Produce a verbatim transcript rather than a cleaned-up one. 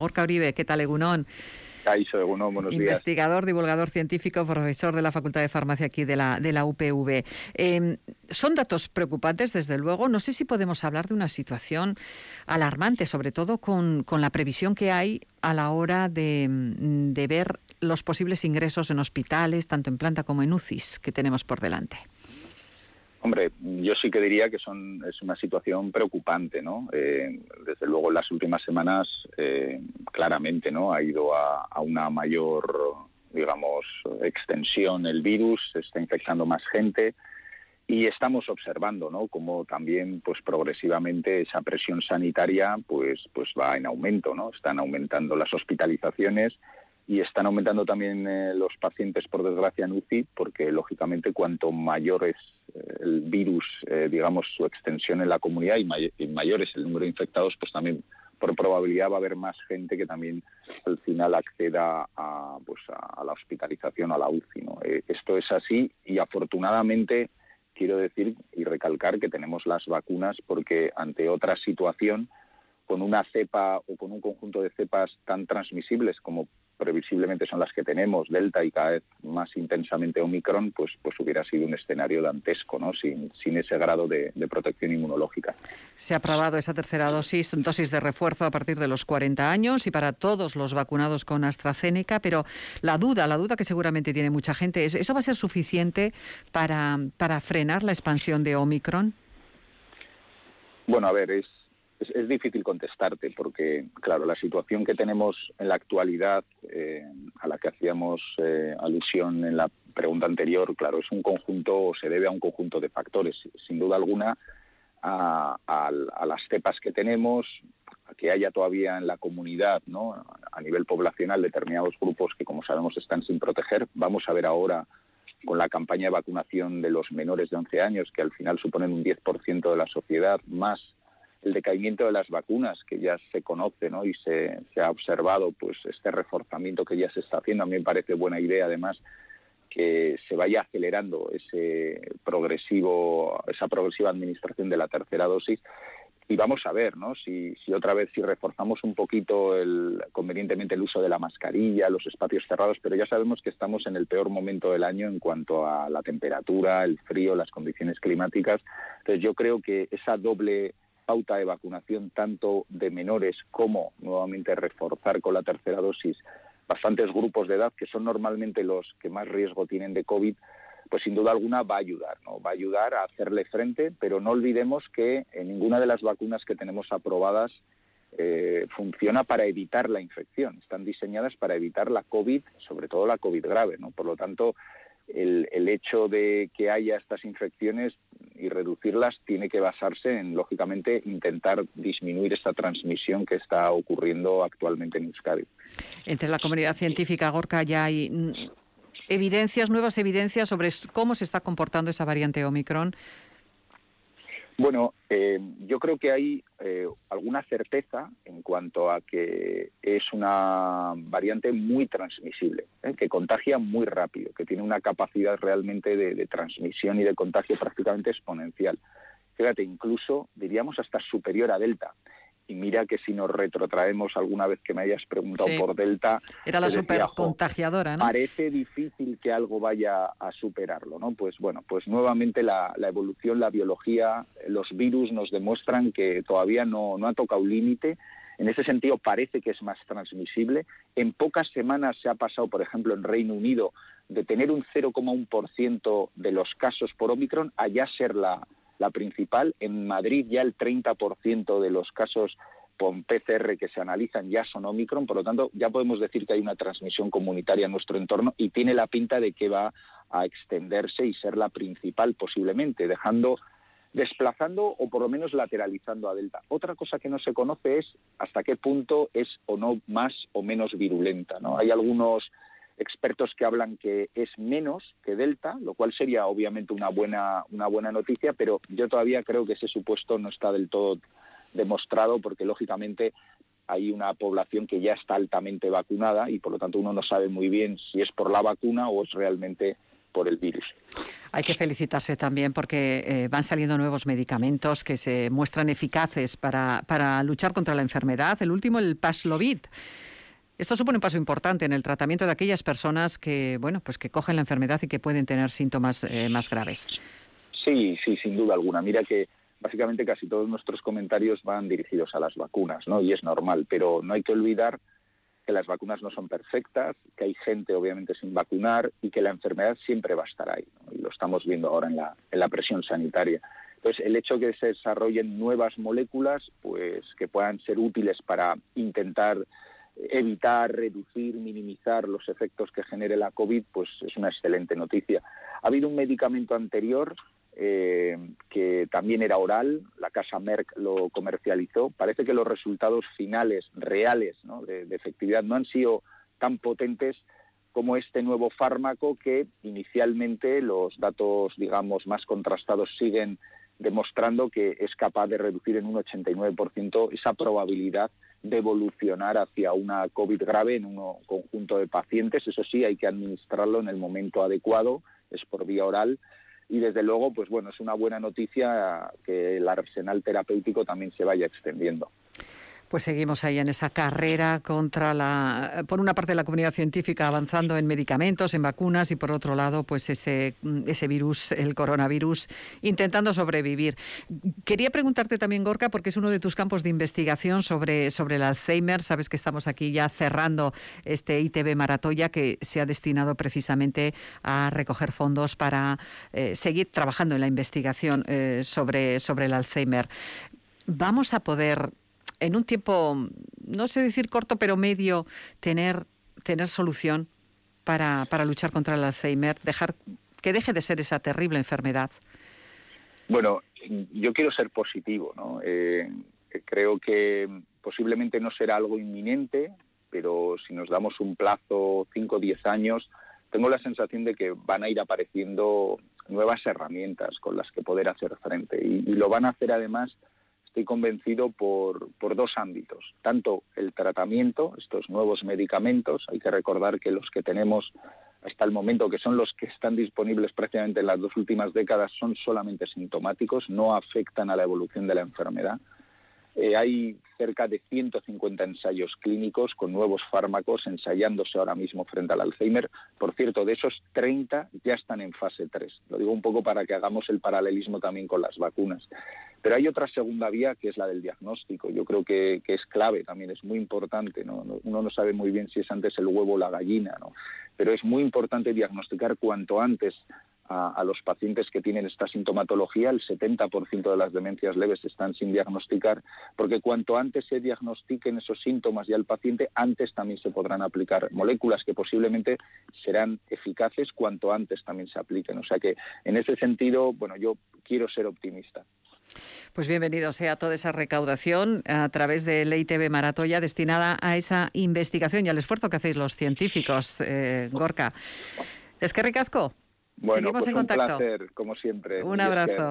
Gorka Uribe, ¿qué tal, egunon? Kaixo, egunon, buenos días. Investigador, divulgador científico, profesor de la Facultad de Farmacia aquí de la, de la U P V. Eh, son datos preocupantes, desde luego. No sé si podemos hablar de una situación alarmante, sobre todo con, con la previsión que hay a la hora de, de ver los posibles ingresos en hospitales, tanto en planta como en U C Is, que tenemos por delante. Hombre, yo sí que diría que son es una situación preocupante, ¿no? Eh, desde luego, en las últimas semanas, eh, claramente, ¿no? Ha ido a, a una mayor, digamos, extensión el virus, se está infectando más gente y estamos observando, ¿no? Cómo también, pues, progresivamente esa presión sanitaria, pues, pues va en aumento, ¿no? Están aumentando las hospitalizaciones. Y están aumentando también eh, los pacientes, por desgracia, en U C I, porque, lógicamente, cuanto mayor es eh, el virus, eh, digamos, su extensión en la comunidad y, may- y mayor es el número de infectados, pues también, por probabilidad, va a haber más gente que también, al final, acceda a, pues, a, a la hospitalización, a la U C I, ¿no? Eh, esto es así y, afortunadamente, quiero decir y recalcar que tenemos las vacunas porque, ante otra situación, con una cepa o con un conjunto de cepas tan transmisibles como previsiblemente son las que tenemos, Delta y cada vez más intensamente Omicron, pues, pues hubiera sido un escenario dantesco, ¿no? Sin, sin ese grado de, de protección inmunológica. Se ha aprobado esa tercera dosis, dosis de refuerzo a partir de los cuarenta años y para todos los vacunados con AstraZeneca, pero la duda, la duda que seguramente tiene mucha gente es, ¿eso va a ser suficiente para, para frenar la expansión de Omicron? Bueno, a ver, es Es, es difícil contestarte porque, claro, la situación que tenemos en la actualidad, eh, a la que hacíamos eh, alusión en la pregunta anterior, claro, es un conjunto, o se debe a un conjunto de factores, sin duda alguna, a, a, a las cepas que tenemos, a que haya todavía en la comunidad, ¿no?, a nivel poblacional, determinados grupos que, como sabemos, están sin proteger. Vamos a ver ahora, con la campaña de vacunación de los menores de once años, que al final suponen un diez por ciento de la sociedad, más el decaimiento de las vacunas, que ya se conoce, ¿no?, y se, se ha observado, pues, este reforzamiento que ya se está haciendo. A mí me parece buena idea, además, que se vaya acelerando ese progresivo, esa progresiva administración de la tercera dosis. Y vamos a ver, ¿no?, si, si otra vez, si reforzamos un poquito el, convenientemente el uso de la mascarilla, los espacios cerrados, pero ya sabemos que estamos en el peor momento del año en cuanto a la temperatura, el frío, las condiciones climáticas. Entonces yo creo que esa doble pauta de vacunación, tanto de menores como, nuevamente, reforzar con la tercera dosis bastantes grupos de edad, que son normalmente los que más riesgo tienen de COVID, pues sin duda alguna va a ayudar, ¿no? Va a ayudar a hacerle frente, pero no olvidemos que en ninguna de las vacunas que tenemos aprobadas eh, funciona para evitar la infección. Están diseñadas para evitar la COVID, sobre todo la COVID grave, ¿no? Por lo tanto, el, el hecho de que haya estas infecciones y reducirlas tiene que basarse en, lógicamente, intentar disminuir esta transmisión que está ocurriendo actualmente en Euskadi. Entre la comunidad científica, Gorka, ya hay evidencias, nuevas evidencias sobre cómo se está comportando esa variante Omicron. Bueno, eh, yo creo que hay eh, alguna certeza en cuanto a que es una variante muy transmisible, ¿eh? que contagia muy rápido, que tiene una capacidad realmente de, de transmisión y de contagio prácticamente exponencial. Fíjate, incluso diríamos hasta superior a Delta. Y mira que si nos retrotraemos alguna vez que me hayas preguntado sí. por Delta... Era la supercontagiadora, ¿no? Parece difícil que algo vaya a superarlo, ¿no? Pues bueno, pues nuevamente la, la evolución, la biología, los virus nos demuestran que todavía no, no ha tocado límite. En ese sentido parece que es más transmisible. En pocas semanas se ha pasado, por ejemplo, en Reino Unido, de tener un cero coma uno por ciento de los casos por Omicron a ya ser la... la principal. En Madrid ya el treinta por ciento de los casos con P C R que se analizan ya son Omicron, por lo tanto ya podemos decir que hay una transmisión comunitaria en nuestro entorno y tiene la pinta de que va a extenderse y ser la principal posiblemente, dejando, desplazando o por lo menos lateralizando a Delta. Otra cosa que no se conoce es hasta qué punto es o no más o menos virulenta, ¿no? Hay algunos expertos que hablan que es menos que Delta, lo cual sería obviamente una buena, una buena noticia, pero yo todavía creo que ese supuesto no está del todo demostrado porque, lógicamente, hay una población que ya está altamente vacunada y, por lo tanto, uno no sabe muy bien si es por la vacuna o es realmente por el virus. Hay que felicitarse también porque eh, van saliendo nuevos medicamentos que se muestran eficaces para, para luchar contra la enfermedad. El último, el Paxlovid. Esto supone un paso importante en el tratamiento de aquellas personas que, bueno, pues que cogen la enfermedad y que pueden tener síntomas eh, más graves. Sí, sí, sin duda alguna. Mira que básicamente casi todos nuestros comentarios van dirigidos a las vacunas, ¿no? Y es normal, pero no hay que olvidar que las vacunas no son perfectas, que hay gente obviamente sin vacunar y que la enfermedad siempre va a estar ahí, ¿no? Y lo estamos viendo ahora en la, en la presión sanitaria. Entonces, el hecho de que se desarrollen nuevas moléculas, pues que puedan ser útiles para intentar evitar, reducir, minimizar los efectos que genere la COVID, pues es una excelente noticia. Ha habido un medicamento anterior eh, que también era oral, la casa Merck lo comercializó. Parece que los resultados finales, reales, ¿no? de, de efectividad, no han sido tan potentes como este nuevo fármaco que inicialmente los datos, digamos, más contrastados siguen demostrando que es capaz de reducir en un ochenta y nueve por ciento esa probabilidad de evolucionar hacia una COVID grave en un conjunto de pacientes. Eso sí, hay que administrarlo en el momento adecuado, es por vía oral. Y desde luego, pues bueno, es una buena noticia que el arsenal terapéutico también se vaya extendiendo. Pues seguimos ahí en esa carrera contra la, por una parte la comunidad científica avanzando en medicamentos, en vacunas y por otro lado pues ese, ese virus, el coronavirus, intentando sobrevivir. Quería preguntarte también, Gorka, porque es uno de tus campos de investigación sobre, sobre el Alzheimer. Sabes que estamos aquí ya cerrando este I T B Maratoya que se ha destinado precisamente a recoger fondos para eh, seguir trabajando en la investigación eh, sobre, sobre el Alzheimer. Vamos a poder, en un tiempo, no sé decir corto, pero medio, tener, tener solución para, para luchar contra el Alzheimer, dejar que deje de ser esa terrible enfermedad. Bueno, yo quiero ser positivo, ¿no? Eh, creo que posiblemente no será algo inminente, pero si nos damos un plazo cinco o diez años, tengo la sensación de que van a ir apareciendo nuevas herramientas con las que poder hacer frente. Y, y lo van a hacer además, estoy convencido, por, por dos ámbitos. Tanto el tratamiento, estos nuevos medicamentos, hay que recordar que los que tenemos hasta el momento, que son los que están disponibles prácticamente en las dos últimas décadas, son solamente sintomáticos, no afectan a la evolución de la enfermedad. Eh, hay cerca de ciento cincuenta ensayos clínicos con nuevos fármacos ensayándose ahora mismo frente al Alzheimer. Por cierto, de esos treinta ya están en fase tres. Lo digo un poco para que hagamos el paralelismo también con las vacunas. Pero hay otra segunda vía que es la del diagnóstico. Yo creo que, que es clave también, es muy importante, ¿no? Uno no sabe muy bien si es antes el huevo o la gallina, ¿no? Pero es muy importante diagnosticar cuanto antes a, a los pacientes que tienen esta sintomatología. El setenta por ciento de las demencias leves están sin diagnosticar, porque cuanto antes se diagnostiquen esos síntomas ya al paciente, antes también se podrán aplicar moléculas que posiblemente serán eficaces cuanto antes también se apliquen. O sea que en ese sentido, bueno, yo quiero ser optimista. Pues bienvenido sea toda esa recaudación a través del I T B Maratoya destinada a esa investigación y al esfuerzo que hacéis los científicos, eh, Gorka. Es que ricasco. Bueno, seguimos pues en un contacto. placer, como siempre. Un abrazo.